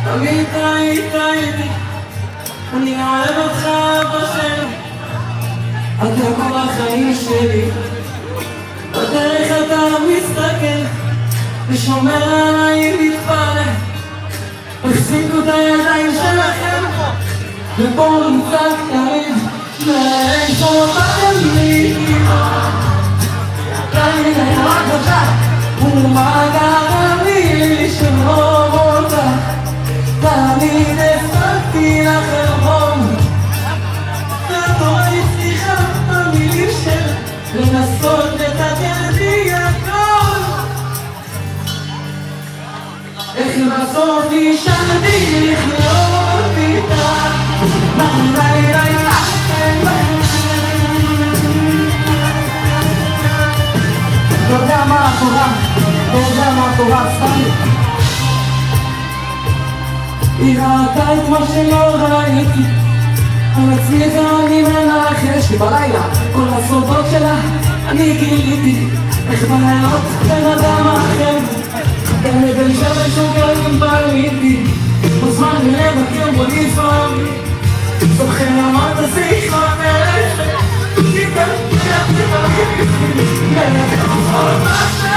תמיד היית איתי, אני אוהב אותך בשם, אתה כל החיים שלי, בדרך אתה מסתכל ושומר עליי להתפלל, תפסיקו את הידיים שלכם ובואו נצעק תמיד מאיפה באתם לי תמיד היה רק אותך ומה גרם לי לשמור אותך תמיד הספקתי לך חלום והתורה הצליחה במילים שלה לנסות לתקן לי הכל איך בסוף נשארתי לחיות איתך אתה יודע מה התורה? אתה יודע מה התורה עשתה לי? היא ראתה את מה שלא ראיתי על עצמי ואני מנחש לי בלילה כל הסודות שלה אני גיליתי איך בלילות בן אדם אחר גם לבן שבע שוגרים פניתי בזמן לבקר בו לפעמים זוכר אמרת שיחה מלך שיטה שאת תבקר מלך